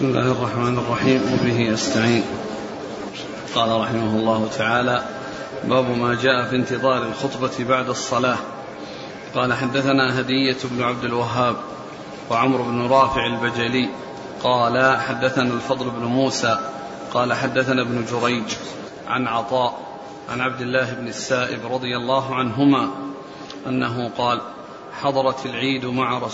بسم الله الرحمن الرحيم وبه أستعين. قال رحمه الله تعالى: باب ما جاء في انتظار الخطبة بعد الصلاة. قال: حدثنا هدية بن عبد الوهاب وعمرو بن رافع البجلي قال: حدثنا الفضل بن موسى قال: حدثنا ابن جريج عن عطاء عن عبد الله بن السائب رضي الله عنهما أنه قال: حضرت العيد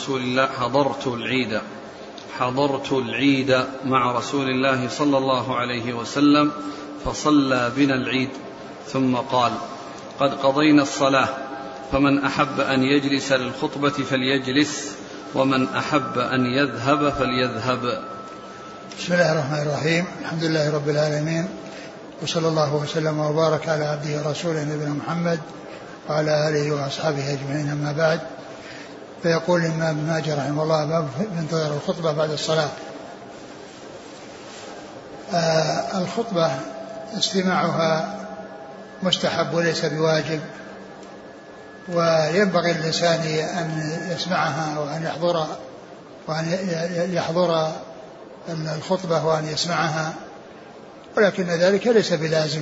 مع رسول الله صلى الله عليه وسلم فصلى بنا العيد ثم قال: قد قضينا الصلاة، فمن أحب أن يجلس للخطبة فليجلس، ومن أحب أن يذهب فليذهب. بسم الله الرحمن الرحيم. الحمد لله رب العالمين، وصلى الله وسلم وبارك على عبده ورسوله نبينا محمد وعلى آله وأصحابه أجمعين، أما بعد. فيقول الإمام ابن ماجه رحمه الله: باب انتظار الخطبة بعد الصلاة. الخطبة استماعها مستحب وليس بواجب، وينبغي الإنسان أن يسمعها وأن يحضر الخطبة وأن يسمعها، ولكن ذلك ليس بلازم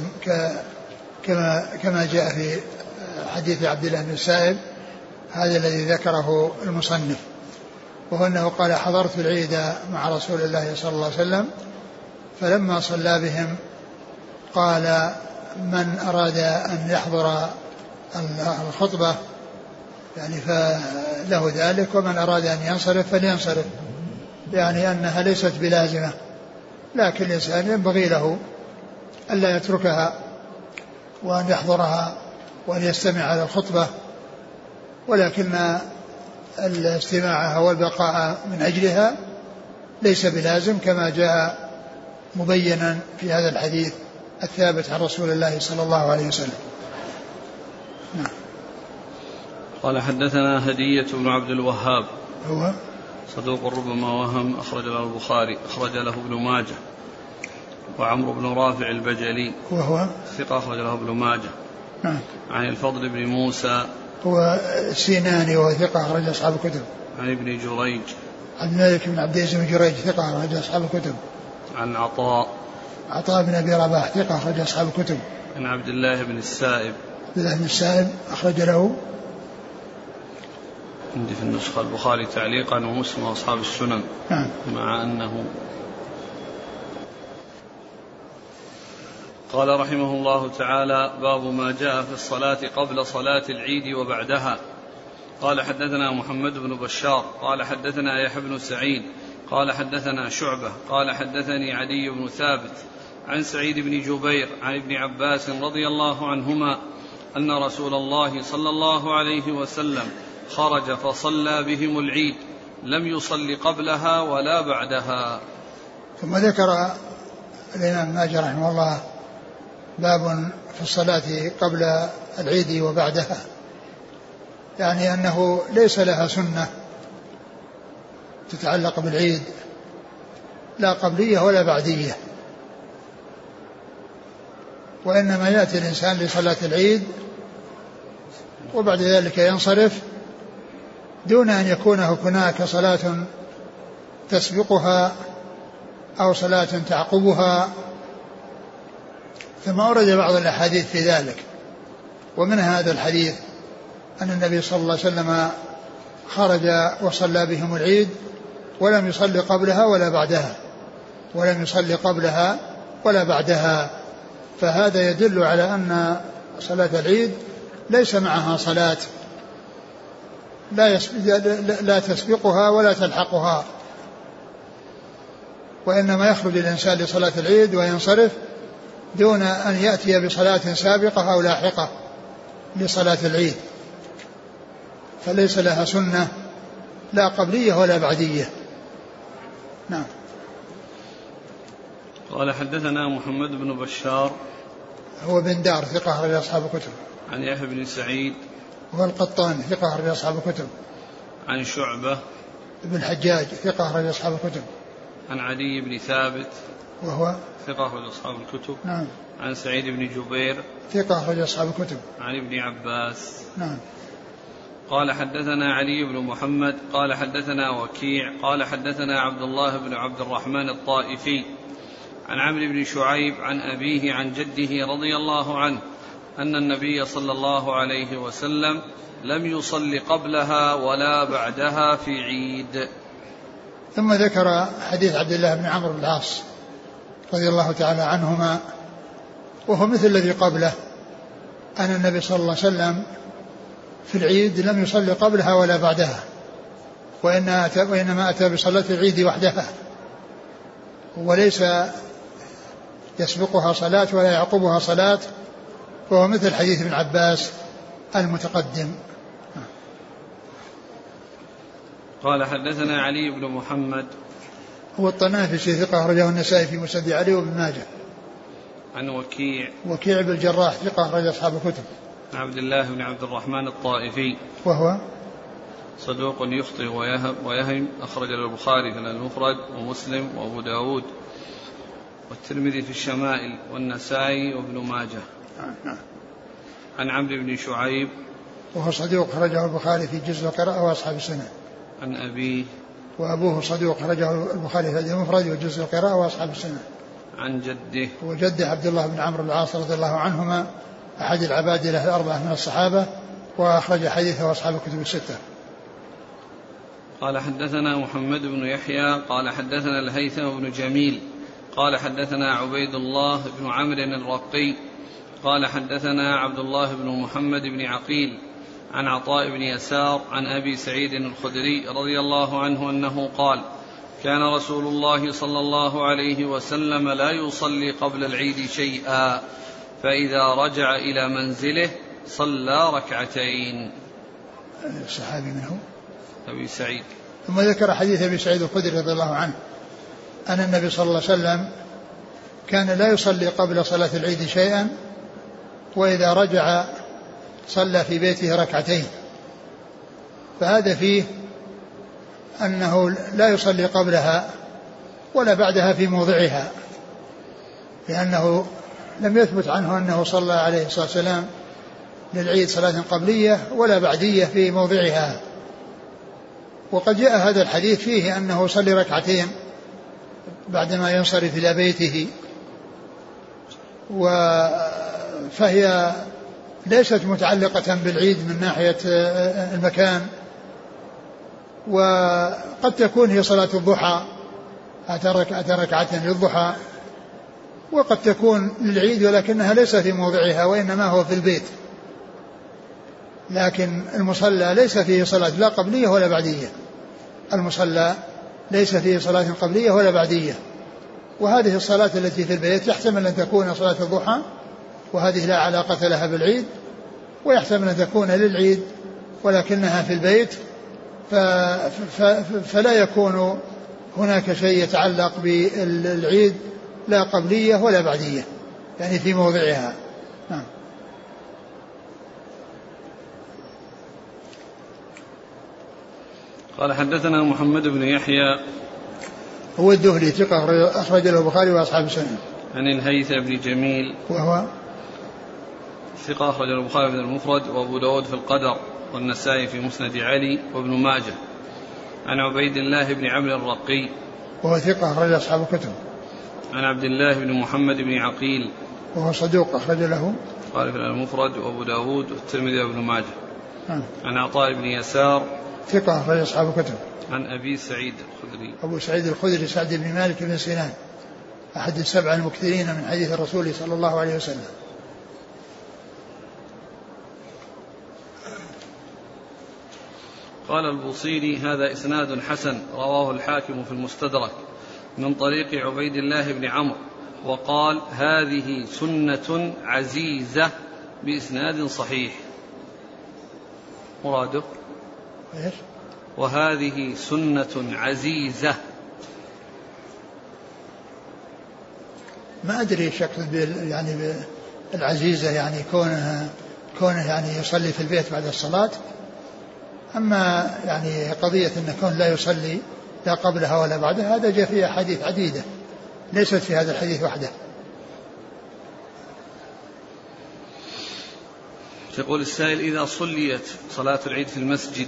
كما جاء في حديث عبد الله بن السائب هذا الذي ذكره المصنف، وهو أنه قال: حضرت العيد مع رسول الله صلى الله عليه وسلم، فلما صلى بهم قال: من أراد أن يحضر الخطبة يعني فله ذلك، ومن أراد أن ينصرف فلينصرف، يعني أنها ليست بلازمة، لكن الإنسان ينبغي له ألا يتركها وأن يحضرها وأن يستمع على الخطبة، ولكن الاستماع والبقاء من أجلها ليس بلازم، كما جاء مبينا في هذا الحديث الثابت عن رسول الله صلى الله عليه وسلم. نعم. قال: حدثنا هدية بن عبد الوهاب، هو صدوق ربما وهم، أخرج له البخاري، أخرج له ابن ماجه. وعمرو بن رافع البجلي وهو ثقة، أخرج له ابن ماجه. نعم. عن الفضل بن موسى هو سيناني وثقة، أخرج أصحاب الكتب. عن ابن جريج عبد الملك بن عبد العزيز بن جريج ثقة، أخرج أصحاب الكتب. عن عطاء بن أبي رباح ثقة، أخرج أصحاب الكتب. عن عبد الله بن السائب أخرج له عندي في النسخة البخاري تعليقا ومسلم وأصحاب السنن. نعم. مع أنه قال رحمه الله تعالى: باب ما جاء في الصلاة قبل صلاة العيد وبعدها. قال: حدثنا محمد بن بشار قال: حدثنا يحيى بن سعيد قال: حدثنا شعبة قال: حدثني عدي بن ثابت عن سعيد بن جبير عن ابن عباس رضي الله عنهما أن رسول الله صلى الله عليه وسلم خرج فصلى بهم العيد، لم يصل قبلها ولا بعدها. ثم ذكر الإمام ماجه رحمه الله باب في الصلاة قبل العيد وبعدها، يعني أنه ليس لها سنة تتعلق بالعيد، لا قبلية ولا بعدية، وإنما يأتي الإنسان لصلاة العيد وبعد ذلك ينصرف دون أن يكون هناك صلاة تسبقها أو صلاة تعقبها. ثم أورد بعض الأحاديث في ذلك، ومن هذا الحديث أن النبي صلى الله عليه وسلم خرج وصلى بهم العيد ولم يصلي قبلها ولا بعدها، فهذا يدل على أن صلاة العيد ليس معها صلاة لا تسبقها ولا تلحقها، وإنما يخرج الإنسان لصلاة العيد وينصرف دون أن يأتي بصلاة سابقة أو لاحقة لصلاة العيد، فليس لها سنة لا قبلية ولا بعدية. نعم. قال: حدثنا محمد بن بشار هو بن دار ثقة، أخرج أصحاب الكتب. عن يحيى بن سعيد هو القطان ثقة، أخرج أصحاب الكتب. عن شعبة بن الحجاج ثقة، أخرج أصحاب الكتب. عن عدي بن ثابت وهو ثقة، أخرج أصحاب الكتب. نعم. عن سعيد بن جبير ثقة، أخرج أصحاب الكتب. عن ابن عباس. نعم. قال حدثنا علي بن محمد قال حدثنا وكيع قال حدثنا عبد الله بن عبد الرحمن الطائفي عن عمرو بن شعيب عن أبيه عن جده رضي الله عنه أن النبي صلى الله عليه وسلم لم يصل قبلها ولا بعدها في عيد. ثم ذكر حديث عبد الله بن عمرو بن العاص رضي الله تعالى عنهما وهو مثل الذي قبله، أن النبي صلى الله عليه وسلم في العيد لم يصلي قبلها ولا بعدها، وإنما أتى بصلاة العيد وحدها، وليس يسبقها صلاة ولا يعقبها صلاة، وهو مثل حديث ابن عباس المتقدم. قال حدثنا علي بن محمد هو الطنافسي ثقة أخرجه النسائي في مسند علي وابن ماجه. عن وكيع بن الجراح ثقة أخرج أصحاب الكتب. عبد الله بن عبد الرحمن الطائفي وهو صدوق يخطئ ويهم أخرج البخاري في المفرد ومسلم وأبو داود والترمذي في الشمائل والنسائي وابن ماجه. عن عمرو بن شعيب وهو صدوق خرجه البخاري في جزء القراءة وأصحاب السنة. عن أبيه وأبوه صدوق خرجه البخاري في المفرد وجزء القراءة وأصحاب السنة. عن جده وجده عبد الله بن عمرو بن العاص رضي الله عنهما أحد العبادلة الأربعة من الصحابة، وأخرج حديثه أصحاب الكتب الستة. قال حدثنا محمد بن يحيى قال حدثنا الهيثم بن جميل قال حدثنا عبيد الله بن عمرو الرقي قال حدثنا عبد الله بن محمد بن عقيل عن عطاء بن يسار عن أبي سعيد الخدري رضي الله عنه أنه قال كان رسول الله صلى الله عليه وسلم لا يصلي قبل العيد شيئا، فإذا رجع إلى منزله صلى ركعتين. الصحابي منه أبي سعيد. ثم ذكر حديث أبي سعيد الخدري رضي الله عنه أن النبي صلى الله عليه وسلم كان لا يصلي قبل صلاة العيد شيئا، وإذا رجع صلى في بيته ركعتين، فهذا فيه أنه لا يصلي قبلها ولا بعدها في موضعها، لأنه لم يثبت عنه أنه صلى عليه الصلاة والسلام للعيد صلاة قبلية ولا بعدية في موضعها. وقد جاء هذا الحديث فيه أنه يصلي ركعتين بعدما ينصرف إلى بيته، فهي ليست متعلقة بالعيد من ناحية المكان، وقد تكون هي صلاة الضحى أتى ركعة للضحى، وقد تكون للعيد ولكنها ليس في موضعها وإنما هو في البيت، لكن المصلى ليس فيه صلاة لا قبلية ولا بعدية، المصلى ليس فيه صلاة قبلية ولا بعدية. وهذه الصلاة التي في البيت يحتمل أن تكون صلاة الضحى، وهذه لا علاقة لها بالعيد، ويحتمل أن تكون للعيد ولكنها في البيت، فلا يكون هناك شيء يتعلق بالعيد لا قبلية ولا بعدية، يعني في موضعها. قال حدثنا محمد بن يحيى هو الدهلي ثقة أخرج له البخاري وأصحاب السنة. عن الهيثم بن جميل وهو ثقة أخرج له البخاري في المفرد وأبو داود في القدر والنسائي في مسند علي وابن ماجه. عن عبيد الله بن عمرو الرقي وهو ثقة أخرج أصحاب الكتب. عن عبد الله بن محمد بن عقيل وهو صدوق أخرج له قال في المفرد وأبو داود والترمذي وابن ماجه. عن عطاء بن يسار ثقة أخرج أصحاب الكتب. عن أبي سعيد الخدري أبو سعيد الخدري سعد بن مالك بن سنان أحد السبع المكثرين من حديث الرسول صلى الله عليه وسلم. قال البوصيري هذا إسناد حسن رواه الحاكم في المستدرك من طريق عبيد الله بن عمرو، وقال هذه سنة عزيزة بإسناد صحيح. مراده إيش؟ وهذه سنة عزيزة. ما أدري ايش يقصد يعني العزيزة، يعني كونه يعني يصلي في البيت بعد الصلاة. أما يعني قضية أن كون لا يصلي لا قبلها ولا بعدها، هذا جاء فيه أحاديث عديدة ليست في هذا الحديث وحده. يقول السائل: إذا صليت صلاة العيد في المسجد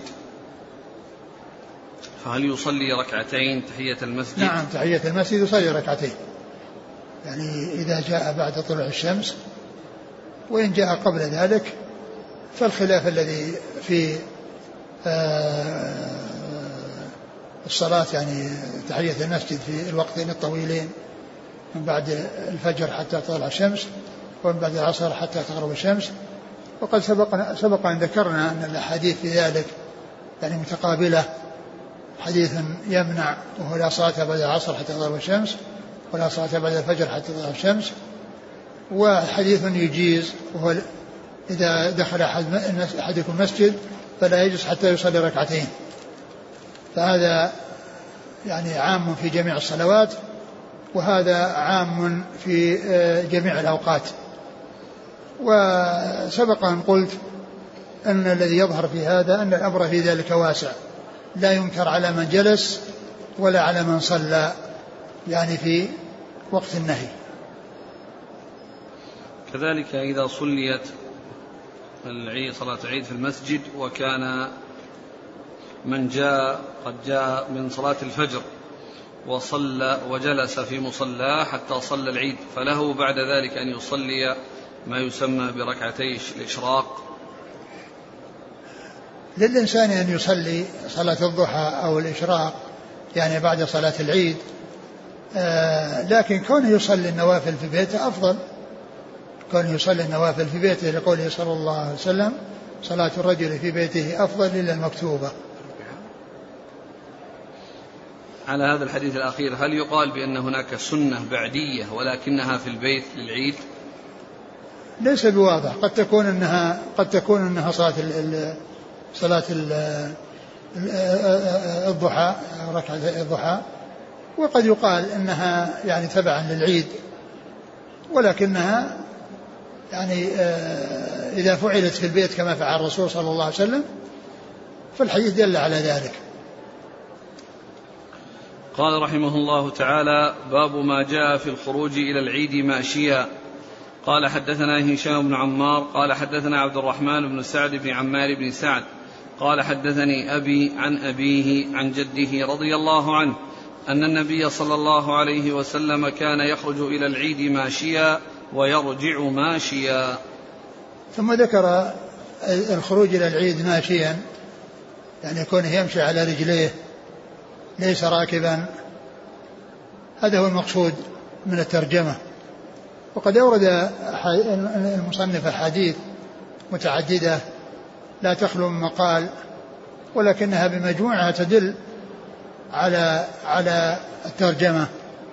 فهل يصلي ركعتين تحية المسجد؟ نعم، تحية المسجد يصلي ركعتين، يعني إذا جاء بعد طلوع الشمس، وإن جاء قبل ذلك فالخلاف الذي في الصلاة يعني تحية المسجد في الوقتين الطويلين من بعد الفجر حتى تطلع الشمس ومن بعد العصر حتى تغرب الشمس. وقد سبق أن ذكرنا أن الأحاديث في ذلك يعني متقابلة، حديث يمنع وهو لا صلاة بعد العصر حتى تغرب الشمس ولا صلاة بعد الفجر حتى تطلع الشمس، وحديث يجيز وهو إذا دخل أحدكم المسجد فلا يجلس حتى يصلي ركعتين. فهذا يعني عام في جميع الصلوات، وهذا عام في جميع الأوقات. وسبق أن قلت أن الذي يظهر في هذا أن الأمر في ذلك واسع، لا ينكر على من جلس ولا على من صلى يعني في وقت النهي. كذلك إذا صليت صلاة العيد في المسجد وكان من قد جاء من صلاة الفجر وصلى وجلس في مصلاه حتى صلى العيد، فله بعد ذلك أن يصلي ما يسمى بركعتي الإشراق؟ للإنسان أن يصلي صلاة الضحى أو الإشراق يعني بعد صلاة العيد، لكن كونه يصلي النوافل في بيته أفضل، كونه يصلي النوافل في بيته لقوله صلى الله عليه وسلم: صلاة الرجل في بيته أفضل إلا المكتوبة. على هذا الحديث الأخير هل يقال بأن هناك سنة بعدية ولكنها في البيت للعيد؟ ليس بواضح، قد تكون أنها صلاة الضحى، ركعة الضحى، وقد يقال أنها يعني تبعا للعيد، ولكنها يعني إذا فعلت في البيت كما فعل الرسول صلى الله عليه وسلم فالحديث دل على ذلك. قال رحمه الله تعالى: باب ما جاء في الخروج إلى العيد ماشيا. قال حدثنا هشام بن عمار قال حدثنا عبد الرحمن بن سعد بن عمار بن سعد قال حدثني أبي عن أبيه عن جده رضي الله عنه أن النبي صلى الله عليه وسلم كان يخرج إلى العيد ماشيا ويرجع ماشيا. ثم ذكر الخروج إلى العيد ماشيا، يعني يكونه يمشي على رجليه ليس راكبا، هذا هو المقصود من الترجمة. وقد أورد المصنف أحاديث متعددة لا تخلو من مقال، ولكنها بمجموعها تدل على الترجمة،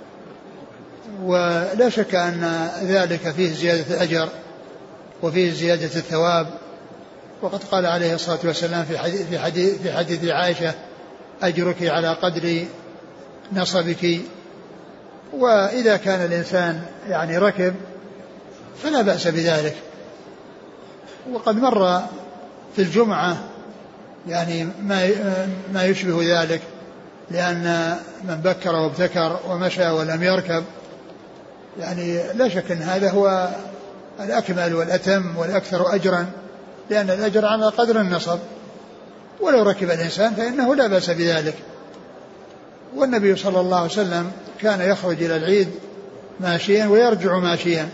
ولا شك أن ذلك فيه زيادة الأجر وفيه زيادة الثواب. وقد قال عليه الصلاة والسلام في حديث عائشة: أجرك على قدر نصبك. وإذا كان الإنسان يعني ركب فلا بأس بذلك. وقد مر في الجمعة يعني ما يشبه ذلك، لأن من بكر وابتكر ومشى ولم يركب يعني لا شك أن هذا هو الأكمل والأتم والأكثر أجرا، لأن الأجر على قدر النصب، ولو ركب الإنسان فإنه لا بأس بذلك. والنبي صلى الله عليه وسلم كان يخرج إلى العيد ماشيا ويرجع ماشيا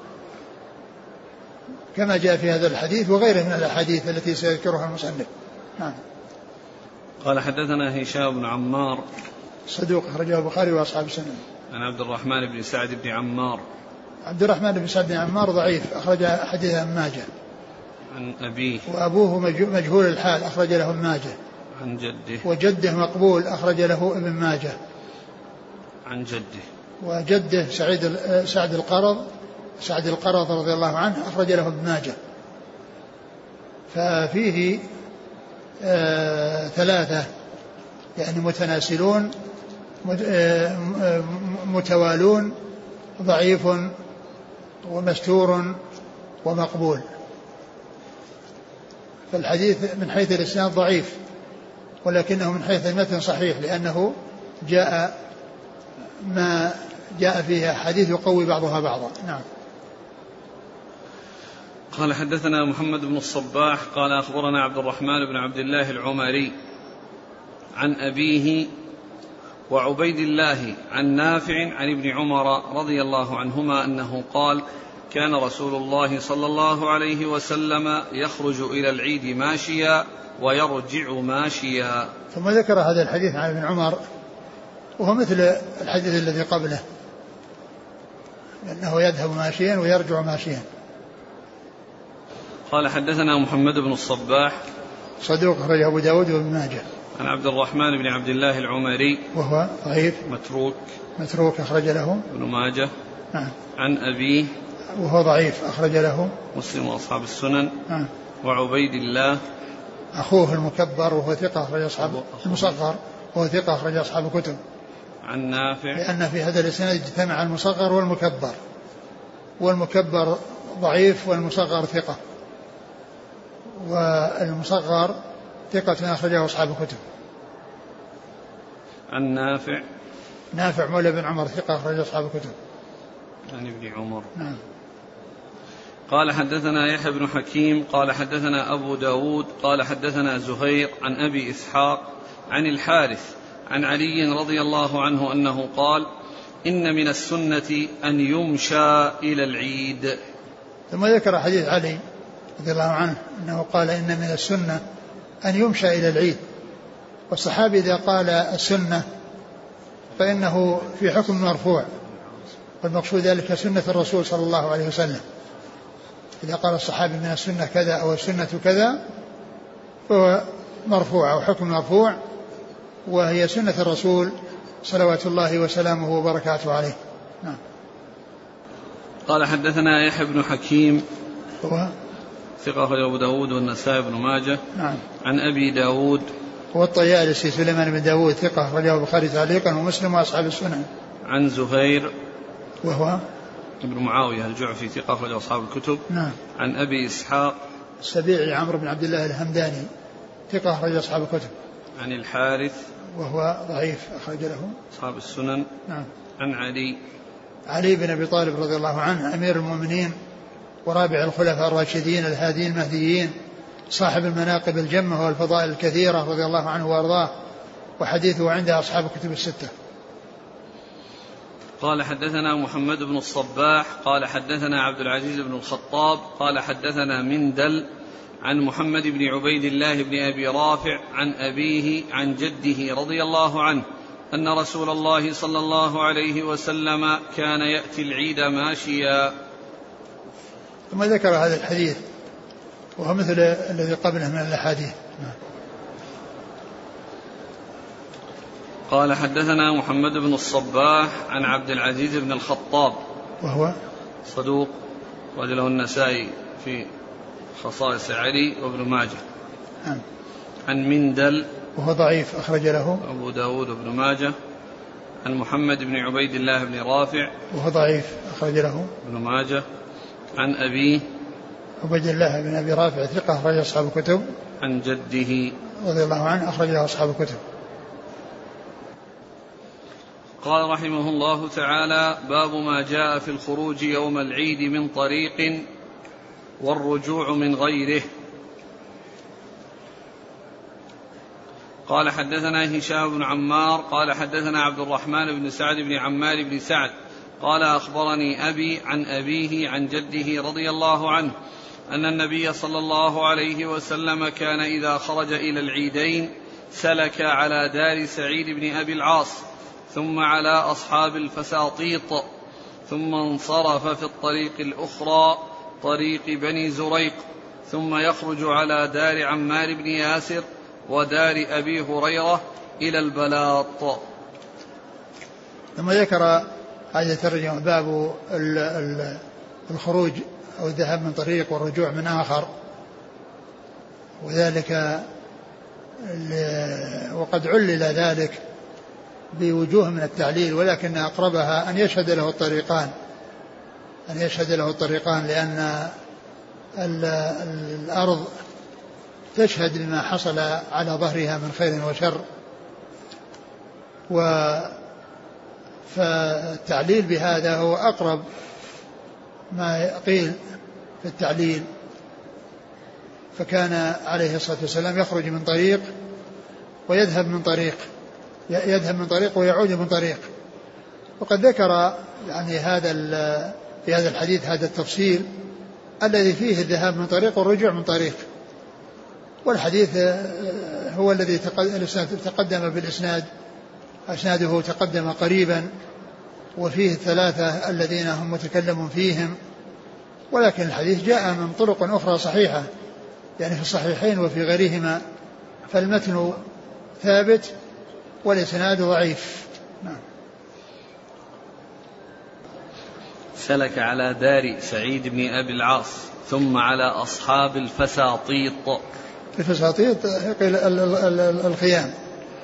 كما جاء في هذا الحديث وغيره من الأحاديث التي سيذكرها المصنف. نعم. قال حدثنا هشام بن عمار صدوق أخرجه البخاري وأصحاب السنن. عن عبد الرحمن بن سعد بن عمار. عبد الرحمن بن سعد بن عمار ضعيف، أخرج حديث ابن ماجه. عن أبيه وأبوه مجهول الحال، أخرج له ابن ماجه. عن جده وجده مقبول، أخرج له ابن ماجه. عن جده وجده سعد القرض رضي الله عنه، أخرج له ابن ماجه. ففيه ثلاثة يعني متناسلون متوالون، ضعيف ومستور ومقبول. فالحديث من حيث الإسناد ضعيف، ولكنه من حيث المتن صحيح، لأنه جاء ما جاء فيها حديث يقوي بعضها بعضا. نعم. قال حدثنا محمد بن الصباح قال أخبرنا عبد الرحمن بن عبد الله العمري عن أبيه وعبيد الله عن نافع عن ابن عمر رضي الله عنهما أنه قال كان رسول الله صلى الله عليه وسلم يخرج إلى العيد ماشيا ويرجع ماشيا. ثم ذكر هذا الحديث عن ابن عمر وهو مثل الحديث الذي قبله أنه يذهب ماشيا ويرجع ماشيا. قال حدثنا محمد بن الصباح صدوق أخرجه أبو داود وابن ماجه. عن عبد الرحمن بن عبد الله العمري وهو ضعيف متروك أخرج له ابن ماجه. نعم. عن أبيه وهو ضعيف أخرج له مسلم وأصحاب السنن. نعم. وعبيد الله أخوه المكبر وهو ثقة أخرج أصحاب المصغر وهو ثقة أخرج أصحاب الكتب. عن نافع لأن في هذا الإسناد اجتمع المصغر والمكبر، والمكبر ضعيف والمصغر ثقة، والمصغر ثقة أخرجه أصحاب الكتب. عن نافع مولى بن عمر ثقة أخرج أصحاب الكتب. عن ابن عمر. نعم. قال حدثنا يحيى بن حكيم قال حدثنا أبو داود قال حدثنا زهير عن أبي إسحاق عن الحارث عن علي رضي الله عنه أنه قال إن من السنة أن يمشى إلى العيد. ثم ذكر حديث علي رضي الله عنه أنه قال إن من السنة أن يمشى إلى العيد. والصحابي إذا قال السنة فإنه في حكم مرفوع، والمقصود ذلك سنة الرسول صلى الله عليه وسلم. إذا قال الصحابي من السنة كذا أو السنة كذا فهو مرفوع أو حكم مرفوع، وهي سنة الرسول صلوات الله وسلامه وبركاته عليه. نعم. قال حدثنا يحيى بن حكيم هو ثقة أخرجه أبو داود والنسائي بن ماجه. نعم. عن أبي داود هو الطيالسي سليمان بن داود ثقة أخرجه البخاري تعليقا ومسلم وأصحاب السنن. عن زهير وهو ابن معاوية الجعفي ثقة أخرجه أصحاب الكتب. نعم. عن أبي إسحاق السبيعي عمرو بن عبد الله الهمداني ثقة أخرج أصحاب الكتب. عن الحارث وهو ضعيف أخرج له أصحاب السنن. نعم. عن علي بن أبي طالب رضي الله عنه أمير المؤمنين ورابع الخلفاء الراشدين الهاديين المهديين صاحب المناقب الجمة والفضائل الكثيرة رضي الله عنه وأرضاه، وحديثه عند أصحاب الكتب الستة. قال حدثنا محمد بن الصباح قال حدثنا عبد العزيز بن الخطاب قال حدثنا مندل عن محمد بن عبيد الله بن أبي رافع عن أبيه عن جده رضي الله عنه أن رسول الله صلى الله عليه وسلم كان يأتي العيد ماشيا. ثم ذكر هذا الحديث وهو مثل الذي قبله من الأحاديث. قال حدثنا محمد بن الصباح عن عبد العزيز بن الخطاب وهو صدوق رجله النسائي في خصائص علي وابن ماجه. عن مندل وهو ضعيف أخرج له أبو داود وابن ماجه. عن محمد بن عبيد الله بن رافع وهو ضعيف أخرج له ابن ماجه. عن أبيه عبيد الله بن أبي رافع ثقة أخرج أصحاب الكتب. عن جده رضي الله عنه أخرج له أصحاب الكتب. قال رحمه الله تعالى باب ما جاء في الخروج يوم العيد من طريق والرجوع من غيره. قال حدثنا هشام بن عمار قال حدثنا عبد الرحمن بن سعد بن عمار بن سعد قال أخبرني أبي عن أبيه عن جده رضي الله عنه أن النبي صلى الله عليه وسلم كان إذا خرج إلى العيدين سلك على دار سعيد بن أبي العاص ثم على أصحاب الفساطيط ثم انصرف في الطريق الأخرى طريق بني زريق ثم يخرج على دار عمار بن ياسر ودار أبي هريرة إلى البلاط. ثم ذكر هذا الترجمة باب الخروج أو الذهاب من طريق والرجوع من آخر، وذلك وقد علل ذلك بوجوه من التعليل، ولكن أقربها أن يشهد له الطريقان لأن الأرض تشهد بما حصل على ظهرها من خير وشر، فالتعليل بهذا هو أقرب ما قيل في التعليل فكان عليه الصلاة والسلام يخرج من طريق ويذهب من طريق، يذهب من طريق ويعود من طريق. وقد ذكر يعني في هذا الحديث هذا التفصيل الذي فيه الذهاب من طريق والرجوع من طريق. والحديث هو الذي تقدم بالإسناد، أسناده تقدم قريبا، وفيه الثلاثة الذين هم متكلم فيهم، ولكن الحديث جاء من طرق أخرى صحيحة يعني في الصحيحين وفي غيرهما، فالمتن ثابت والإسناد ضعيف. نعم. سلك على دار سعيد بن أبي العاص ثم على أصحاب الفساطيط. الفساطيط قيل الخيام.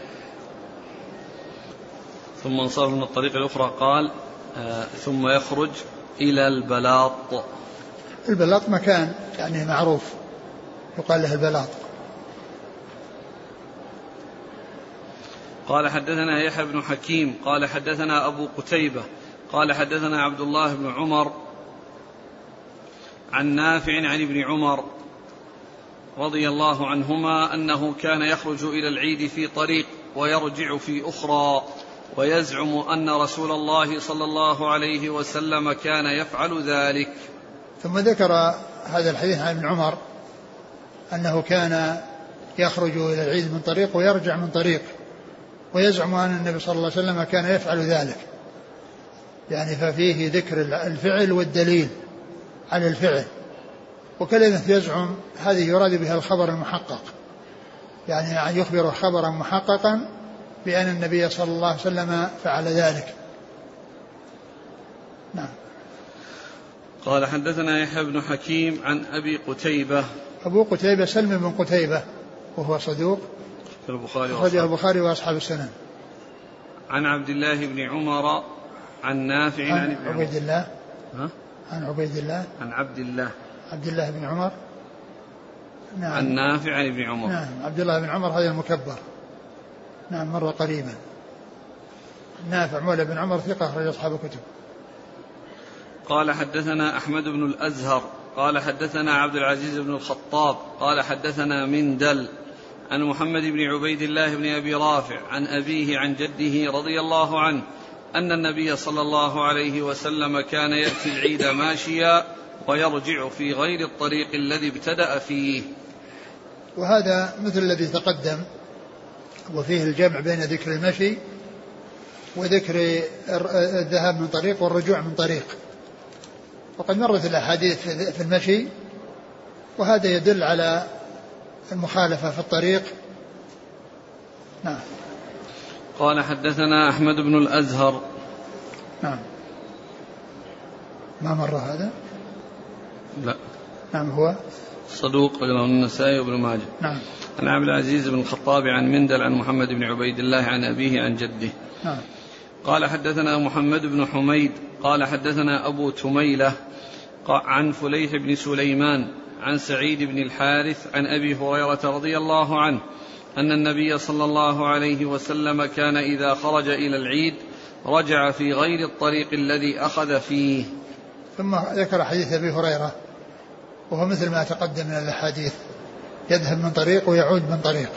ثم انصرف من الطريق الأخرى قال ثم يخرج إلى البلاط. البلاط مكان يعني معروف يقال له البلاط. قال حدثنا يحيى بن حكيم قال حدثنا أبو قتيبة قال حدثنا عبد الله بن عمر عن نافع عن ابن عمر رضي الله عنهما أنه كان يخرج إلى العيد في طريق ويرجع في أخرى، ويزعم أن رسول الله صلى الله عليه وسلم كان يفعل ذلك. ثم ذكر هذا الحديث عن ابن عمر أنه كان يخرج إلى العيد من طريق ويرجع من طريق، ويزعم أن النبي صلى الله عليه وسلم كان يفعل ذلك، يعني ففيه ذكر الفعل والدليل على الفعل. وكلمة يزعم هذه يراد بها الخبر المحقق، يعني يخبر خبرا محققا بأن النبي صلى الله عليه وسلم فعل ذلك. نعم. قال حدثنا يحيى بن حكيم عن أبي قتيبة. أبو قتيبة سلم بن قتيبة وهو صدوق أخرجه البخاري وأصحاب السنن. عن عبد الله بن عمر عن نافع عن عبيد الله عن عبد الله بن عمر. نعم. عن نافع عن ابن عمر. نعم. عبد الله بن عمر هذا المكبر، نعم، مر قريبا. نافع مولى بن عمر ثقة أخرج أصحاب الكتب. قال حدثنا أحمد بن الأزهر قال حدثنا عبد العزيز بن الخطاب قال حدثنا مندل عن محمد بن عبيد الله بن أبي رافع عن أبيه عن جده رضي الله عنه أن النبي صلى الله عليه وسلم كان يأتي العيد ماشيا ويرجع في غير الطريق الذي ابتدأ فيه. وهذا مثل الذي تقدم، وفيه الجمع بين ذكر المشي وذكر الذهاب من طريق والرجوع من طريق. وقد مرت الأحاديث في المشي، وهذا يدل على المخالفة في الطريق. نعم. قال حدثنا أحمد بن الأزهر. نعم. ما مر هذا؟ لا. نعم. هو صدوق رواه النسائي وابن ماجه. نعم. عن عبد العزيز بن الخطاب عن مندل عن محمد بن عبيد الله عن أبيه عن جده. نعم. قال حدثنا محمد بن حميد قال حدثنا أبو تميلة عن فليح بن سليمان عن سعيد بن الحارث عن أبي هريرة رضي الله عنه أن النبي صلى الله عليه وسلم كان إذا خرج إلى العيد رجع في غير الطريق الذي أخذ فيه. ثم ذكر حديث أبي هريرة وهو مثل ما تقدم من الأحاديث، يذهب من طريق ويعود من طريق.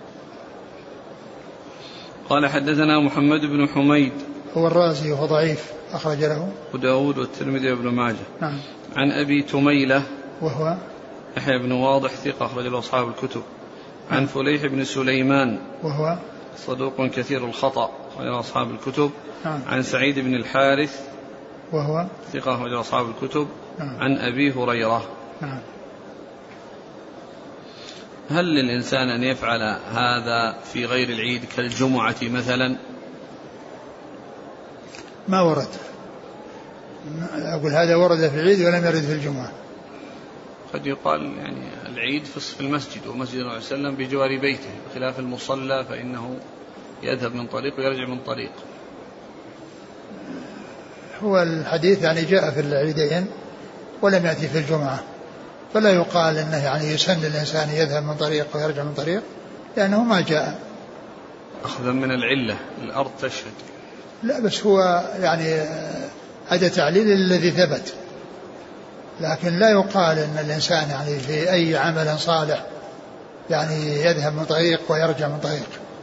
قال حدثنا محمد بن حميد هو الرازي وهو ضعيف أخرج له أبو داود والترمذي وابن ماجه. نعم. عن أبي تميلة وهو يحيى بن واضح ثقة أخرج له أصحاب الكتب. عن فليح بن سليمان وهو صدوق كثير الخطأ أخرج له أصحاب الكتب. نعم. عن سعيد بن الحارث وهو ثقة أخرج له أصحاب الكتب. نعم. عن أبي هريرة. نعم. هل للإنسان أن يفعل هذا في غير العيد كالجمعة مثلا؟ ما ورد، أقول هذا ورد في العيد ولم يرد في الجمعة. قد يقال يعني العيد في المسجد، ومسجد النبي صلى الله عليه وسلم بجوار بيته، بخلاف المصلى فإنه يذهب من طريق ويرجع من طريق. هو الحديث يعني جاء في العيدين ولم يأتي في الجمعة، فلا يقال أنه يعني يسن للإنسان يذهب من طريق ويرجع من طريق، لأنه ما جاء. أخذا من العلة الأرض تشهد. لا، بس هو يعني هذا تعليل الذي ثبت، لكن لا يقال أن الإنسان يعني في أي عمل صالح يعني يذهب من طريق ويرجع من طريق.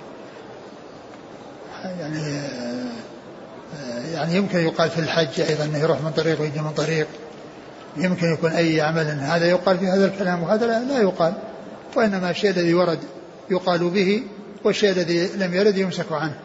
يعني يمكن يقال في الحج أيضا أنه يروح من طريق ويجي من طريق، يمكن يكون أي عمل هذا يقال في هذا الكلام وهذا لا يقال، وإنما الشيء الذي ورد يقال به والشيء الذي لم يرد يمسك عنه.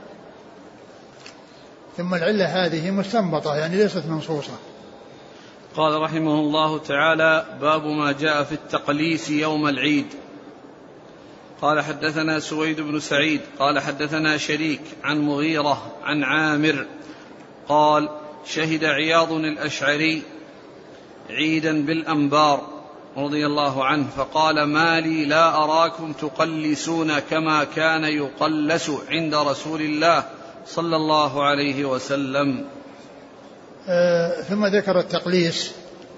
ثم العلة هذه مستنبطة يعني ليست منصوصة. قال رحمه الله تعالى: باب ما جاء في التقليس يوم العيد. قال حدثنا سويد بن سعيد قال حدثنا شريك عن مغيرة عن عامر قال: شهد عياض الأشعري عيدا بالأنبار رضي الله عنه فقال: ما لي لا أراكم تقلسون كما كان يقلس عند رسول الله صلى الله عليه وسلم. ثم ذكر التقليس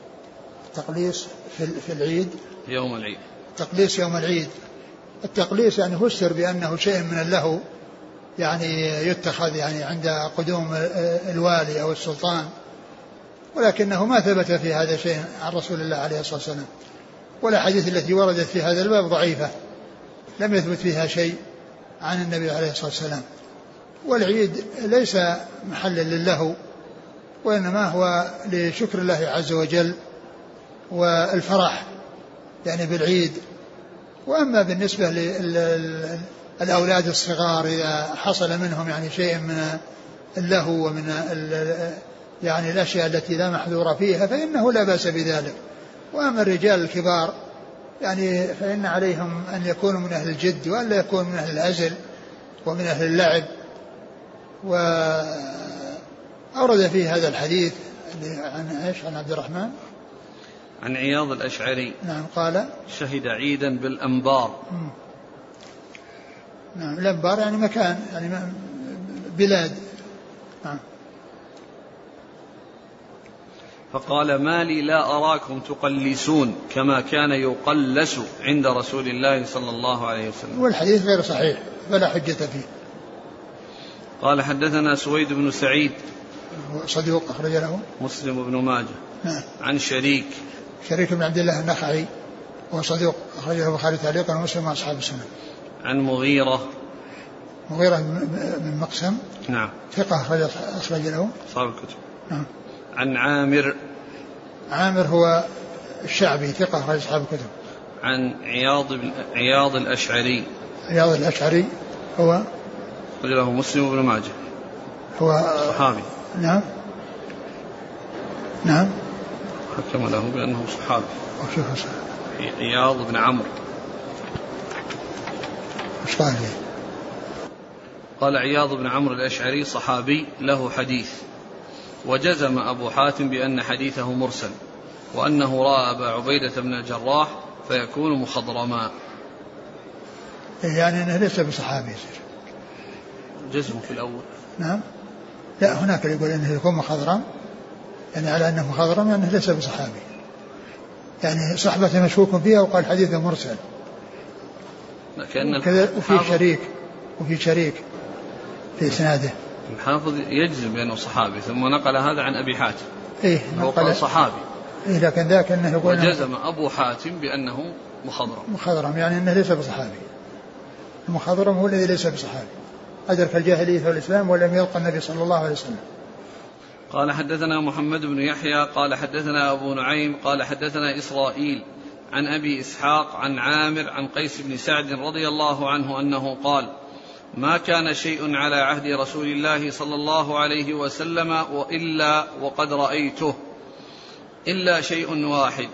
في العيد يوم العيد، تقليس يوم العيد. التقليس يعني فسر بأنه شيء من اللهو يعني يتخذ يعني عند قدوم الوالي أو السلطان، ولكنه ما ثبت في هذا شيء عن رسول الله عليه الصلاة والسلام، والأحاديث التي وردت في هذا الباب ضعيفة لم يثبت فيها شيء عن النبي عليه الصلاة والسلام. والعيد ليس محلا للهو، وإنما هو لشكر الله عز وجل والفرح يعني بالعيد. وأما بالنسبة للأولاد الصغار إذا حصل منهم يعني شيء من اللهو ومن يعني الأشياء التي لا محذور فيها فإنه لا بأس بذلك. وأما الرجال الكبار يعني فإن عليهم أن يكونوا من أهل الجد وأن لا يكونوا من أهل الهزل ومن أهل اللعب. وأورد في هذا الحديث عن عبد الرحمن عن عياض الأشعري نعم قال: شهد عيدا بالأنبار. نعم الأنبار يعني مكان يعني بلاد. نعم. فقال: ما لي لا أراكم تقلسون كما كان يقلس عند رسول الله صلى الله عليه وسلم. والحديث غير صحيح فلا حجة فيه. قال حدثنا سويد بن سعيد صدوق أخرج له مسلم بن ماجه. نعم. عن شريك بن عبد الله النخعي وهو صدوق أخرج له البخاري تعليقا ومسلم وأصحاب السنن. عن مغيرة بن مقسم نعم ثقة أخرج له أصحاب الكتب. نعم. عن عامر هو الشعبي ثقة أخرج أصحاب الكتب. عن عياض الأشعري هو أخرج له مسلم بن ماجه هو صحابي. نعم حكم له بأنه صحابي. وشوف عياض بن عمرو. ايش قال فيه؟ قال: عياض بن عمرو الأشعري صحابي له حديث. وجزم أبو حاتم بأن حديثه مرسل وأنه رأى أبا عبيدة بن الجراح فيكون مخضرما. يعني أنه ليس بصحابي يصير جزم في الأول. نعم. لا هناك يقول أنه يكون مخضرم يعني على أنه مخضرم يعني ليس بصحابي يعني صحبة مشكوك فيها وقال حديثه مرسل. وفي شريك في إسناده. الحافظ يجزم بأنه صحابي ثم نقل هذا عن أبي حاتم. نقل صحابي. لكن ذاك أنه يقول وجزم أبو حاتم بأنه مخضرم يعني أنه ليس بصحابي. المخضرم هو الذي ليس بصحابي أدرك الجاهلية والإسلام ولم يلقى النبي صلى الله عليه وسلم. قال حدثنا محمد بن يحيى قال حدثنا أبو نعيم قال حدثنا إسرائيل عن أبي إسحاق عن عامر عن قيس بن سعد رضي الله عنه أنه قال: ما كان شيء على عهد رسول الله صلى الله عليه وسلم وإلا وقد رأيته إلا شيء واحد،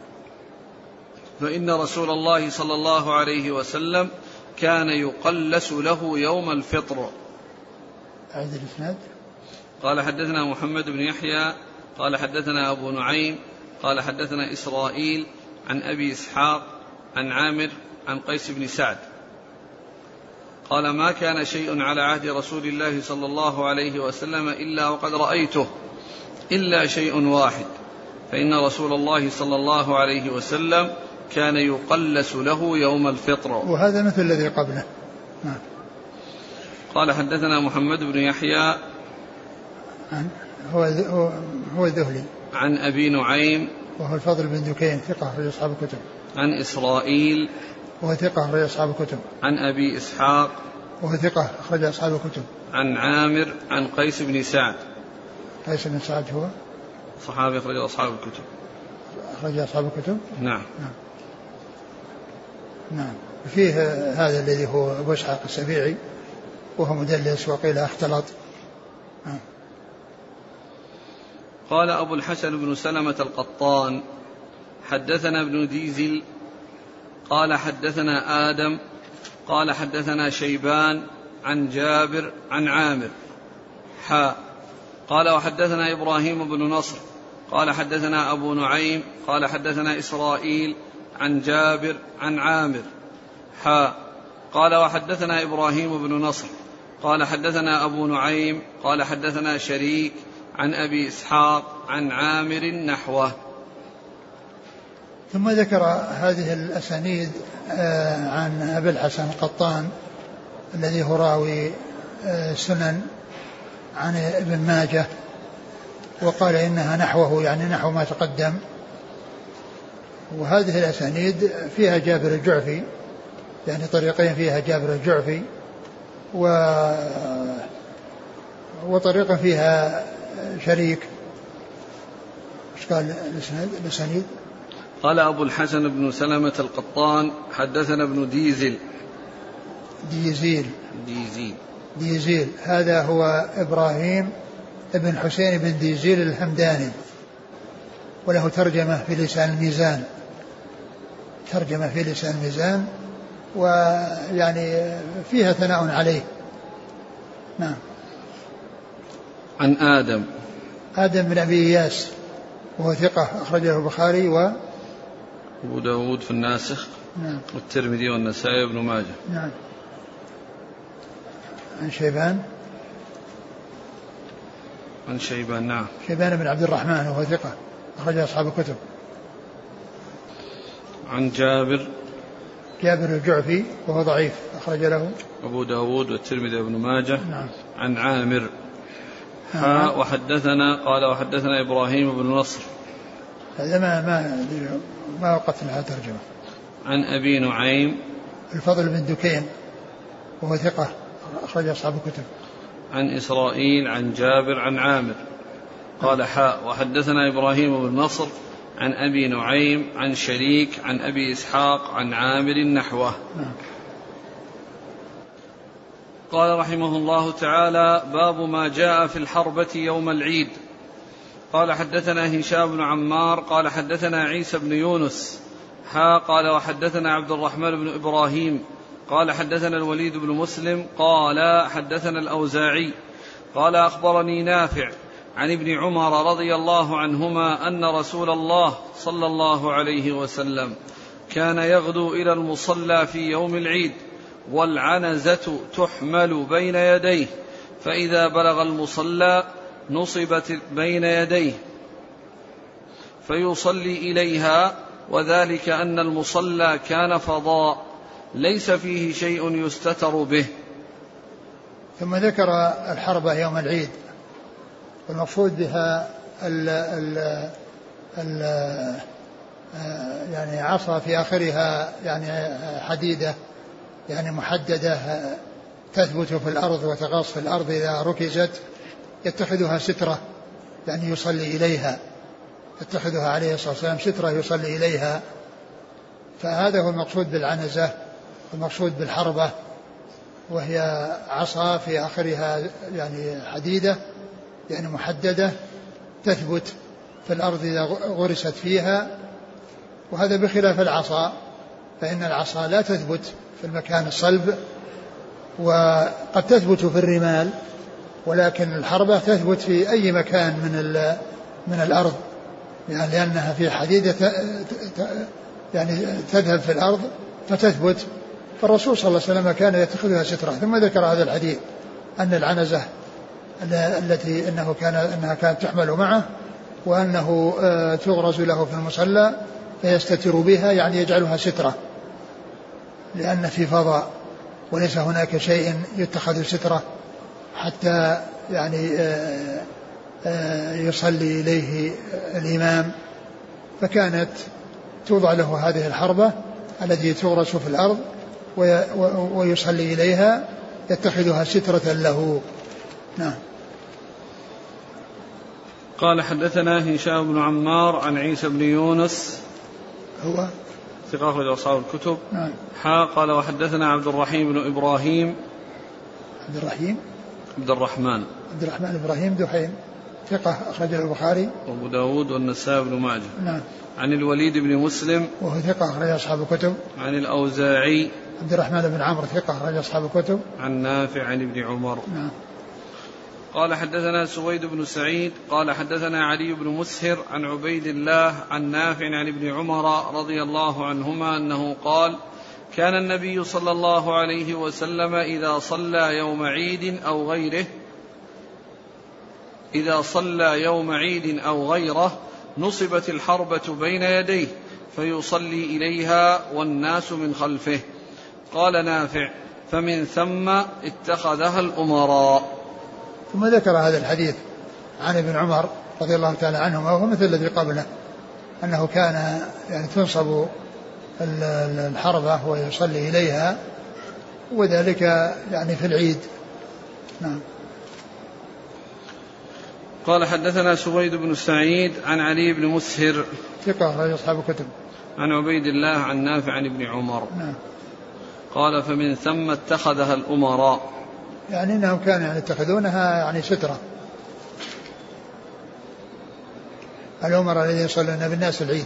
فإن رسول الله صلى الله عليه وسلم كان يقلس له يوم الفطر. أعيد الإسناد. قال حدثنا محمد بن يحيى قال حدثنا أبو نعيم قال حدثنا إسرائيل عن أبي إسحاق عن عامر عن قيس بن سعد قال: ما كان شيء على عهد رسول الله صلى الله عليه وسلم إلا وقد رأيته إلا شيء واحد، فإن رسول الله صلى الله عليه وسلم كان يقلس له يوم الفطر. وهذا مثل الذي قبله. قال حدثنا محمد بن يحيى هو الذهلي عن أبي نعيم وهو الفضل بن دكين ثقة أخرج أصحاب الكتب. عن إسرائيل وهو ثقة أخرج أصحاب الكتب. عن أبي إسحاق وهو ثقة أخرج أصحاب الكتب. عن عامر عن قيس بن سعد. قيس بن سعد هو صحابي أخرج أصحاب الكتب. أخرج أصحاب الكتب. نعم. نعم. فيه هذا الذي هو أبو إسحاق السبيعي وهو مدلس وقيل اختلط. قال أبو الحسن بن سلمة القطان حدثنا ابن ديزل قال حدثنا آدم قال حدثنا شيبان عن جابر عن عامر قال وحدثنا إبراهيم بن نصر قال حدثنا أبو نعيم قال حدثنا إسرائيل عن جابر عن عامر قال وحدثنا إبراهيم بن نصر قال حدثنا أبو نعيم قال حدثنا شريك عن أبي إسحاق عن عامر نحوه. ثم ذكر هذه الأسانيد عن أبي الحسن القطان الذي هو راوي سنن عن ابن ماجه، وقال إنها نحوه يعني نحو ما تقدم. وهذه الأسانيد فيها جابر الجعفي، يعني طريقين فيها جابر الجعفي وطريقة فيها شريك. ايش قال الاسانيد؟ قال أبو الحسن بن سلمة القطان حدثنا ابن ديزيل هذا هو إبراهيم ابن حسين بن ديزيل الحمداني، وله ترجمة في لسان الميزان، ويعني فيها ثناء عليه. نعم. عن آدم بن أبي إياس وهو ثقة أخرجه البخاري أبو داود في الناسخ. نعم. والترمذي والنسائي وابن ماجه. نعم. عن شيبان نعم. شيبان بن عبد الرحمن وهو ثقة أخرج أصحاب الكتب. عن جابر الجعفي وهو ضعيف أخرج له أبو داود والترمذي وابن ماجه. نعم. عن عامر وحدثنا إبراهيم بن نصر. هذا ما وقفت لها ترجمة. عن أبي نعيم الفضل بن دكين وهو ثقة أخرج أصحاب الكتب. عن إسرائيل عن جابر عن عامر قال وحدثنا إبراهيم بن نصر عن أبي نعيم عن شريك عن أبي إسحاق عن عامر نحوه. قال رحمه الله تعالى: باب ما جاء في الحربة يوم العيد. قال حدثنا هشام بن عمار قال حدثنا عيسى بن يونس قال وحدثنا عبد الرحمن بن إبراهيم قال حدثنا الوليد بن مسلم قال حدثنا الأوزاعي قال أخبرني نافع عن ابن عمر رضي الله عنهما أن رسول الله صلى الله عليه وسلم كان يغدو إلى المصلى في يوم العيد والعنزة تحمل بين يديه، فإذا بلغ المصلى نصبت بين يديه فيصلي إليها، وذلك أن المصلى كان فضاء ليس فيه شيء يستتر به. ثم ذكر الحربة يوم العيد، والمقصود بها يعني عصا في آخرها يعني حديدة يعني محددة تثبت في الأرض وتغاص في الأرض إذا ركزت، يتخذها سترة يعني يصلي إليها، يتخذها عليه الصلاة والسلام سترة يصلي إليها. فهذا هو المقصود بالعنزة، المقصود بالحربة، وهي عصا في آخرها يعني حديدة يعني محددة تثبت في الأرض إذا غرست فيها. وهذا بخلاف العصا، فإن العصا لا تثبت في المكان الصلب، وقد تثبت في الرمال، ولكن الحربة تثبت في أي مكان من الأرض، يعني لأنها في حديدة يعني تذهب في الأرض فتثبت. فالرسول صلى الله عليه وسلم كان يتخذها سترة. ثم ذكر هذا الحديث أن العنزة التي أنها كانت تحمل معه، وأنه تغرز له في المصلى فيستتر بها، يعني يجعلها سترة، لأن في فضاء وليس هناك شيء يتخذ سترة حتى يعني يصلي إليه الإمام فكانت توضع له هذه الحربة التي تغرس في الأرض ويصلي إليها يتخذها سترة له. نعم. قال حدثنا هشام بن عمار عن عيسى بن يونس هو ثقة أخرج أصحاب الكتب. نعم. قال وحدثنا عبد الرحيم بن إبراهيم عبد الرحمن إبراهيم دحيم ثقة أخرج البخاري وأبو داود والنسائي بن ماجه. نعم. عن الوليد بن مسلم وهو ثقة أخرج أصحاب الكتب. عن الأوزاعي عبد الرحمن بن عمرو ثقة أخرج أصحاب الكتب. عن نافع عن ابن عمر. نعم. قال حدثنا سويد بن سعيد قال حدثنا علي بن مسهر عن عبيد الله عن نافع عن ابن عمر رضي الله عنهما أنه قال كان النبي صلى الله عليه وسلم إذا صلى يوم عيد أو غيره نصبت الحربة بين يديه فيصلي إليها والناس من خلفه. قال نافع فمن ثم اتخذها الأمراء. ثم ذكر هذا الحديث عن ابن عمر رضي الله تعالى عنهما وهو مثل الذي قبله أنه كان يعني تنصب الحربة ويصلي إليها وذلك يعني في العيد. نعم. قال حدثنا سويد بن سعيد عن علي بن مسهر ثقة أخرج أصحاب الكتب. عن عبيد الله عن نافع عن ابن عمر. نعم. قال فمن ثم اتخذها الأمراء يعني أنهم كانوا يعني يتخذونها يعني سترة الأمراء الذين يصلون بالناس العيد.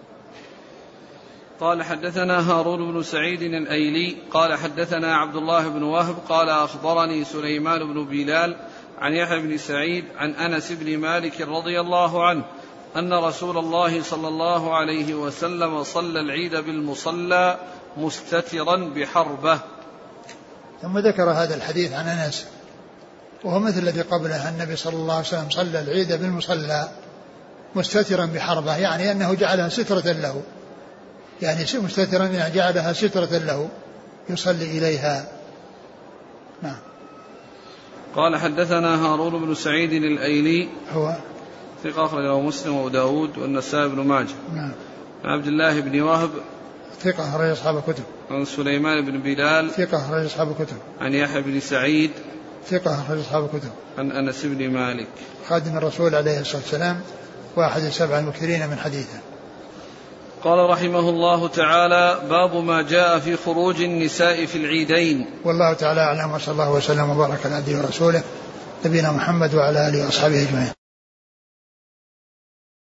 قال حدثنا هارون بن سعيد الأيلي قال حدثنا عبد الله بن وهب قال أخبرني سليمان بن بلال عن يحيى بن سعيد عن أنس بن مالك رضي الله عنه أن رسول الله صلى الله عليه وسلم صلى العيد بالمصلى مستترا بحربة. ثم ذكر هذا الحديث عن أنس وهو مثل الذي قبله. النبي صلى الله عليه وسلم صلى العيد بالمصلى مستترا بحربة يعني أنه جعلها سترة له يعني مستترا يعني جعلها سترة له يصلي إليها. نعم. قال حدثنا هارون بن سعيد الأيلي هو ثقة أخرجه مسلم وأبو داود والنسائي بن ماجه. نعم. عن عبد الله بن وهب ثقة أخرج أصحاب الكتب. عن سليمان بن بلال ثقة أخرج أصحاب الكتب. عن يحيى بن سعيد ثقة أخرج أصحاب الكتب. عن أنس بن مالك خادم الرسول عليه الصلاة والسلام واحد السبع المكثرين من حديثه. قال رحمه الله تعالى باب ما جاء في خروج النساء في العيدين. والله تعالى أعلم وصلى الله وسلم وبارك على عبده ورسوله نبينا محمد وعلى آله وأصحابه أجمعين.